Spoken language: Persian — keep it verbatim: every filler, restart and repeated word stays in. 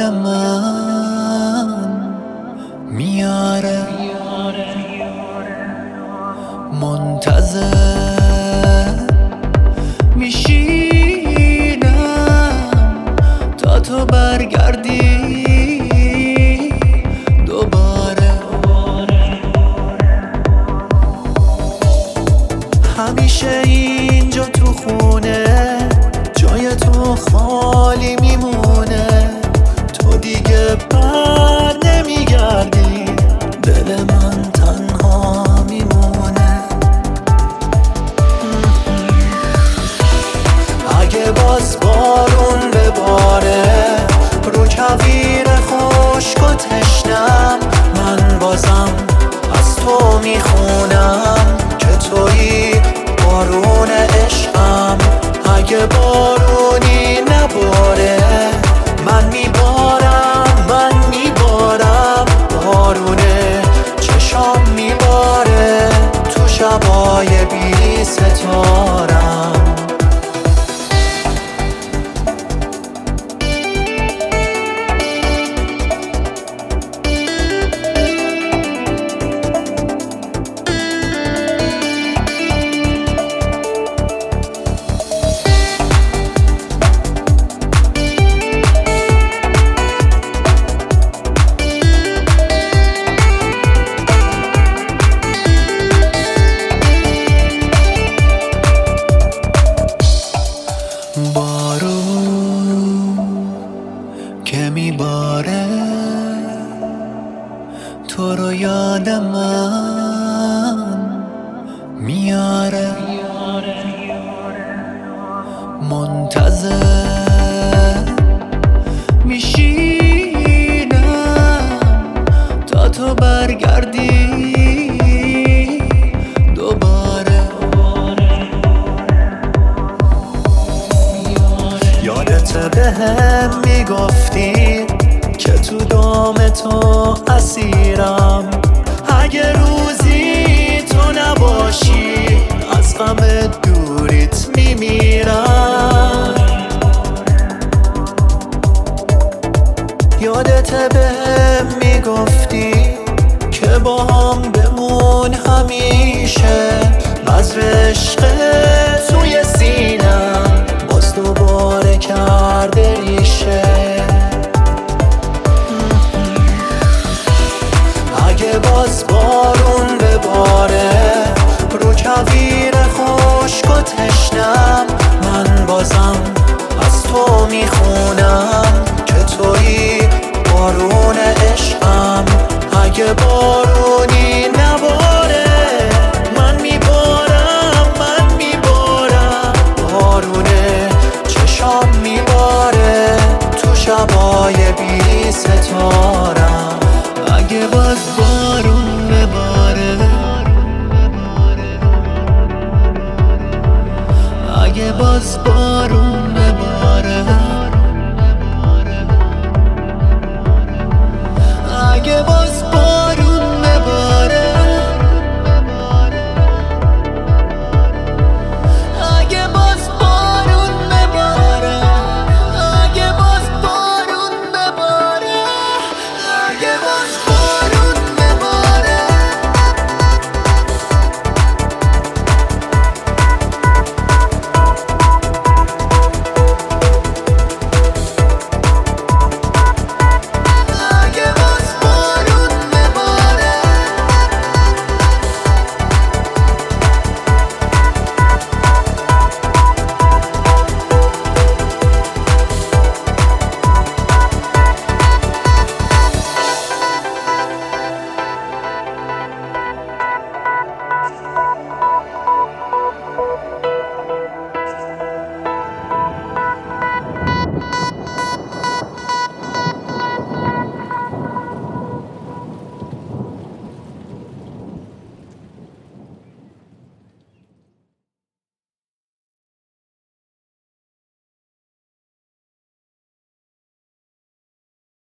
من میاره، منتظر میشینم تا تو برگردی دوباره. همیشه اینجا تو خونه جای تو خالی میمونه، تو دیگه بر نمیگردی، دل من تنها میمونه. اگه باز بارون بباره رو کویر خشک و تشنم، من بازم از تو میخونم که تویی بارون عشقم. اگه بارونی نباره من میبارم، من میبارم، بارونه چشام میباره تو شبای بی ستارم. که میباره تو رو یاد من میاره، منتظر میشینم تا تو برگردی دوباره. یادت بهم میگفتی که تو دام تو اسیرم، اگه روزی تو نباشی از غم دوریت میمیرم. یادت بهم میگفتی که با هم بمون همیشه، بذر عشق توی سینم باز دوباره کرده ریشه. اگه باز بارون بباره رو کویر خشک و تشنم، من بازم از تو میخونم که تویی بارون عشقم. اگه بارون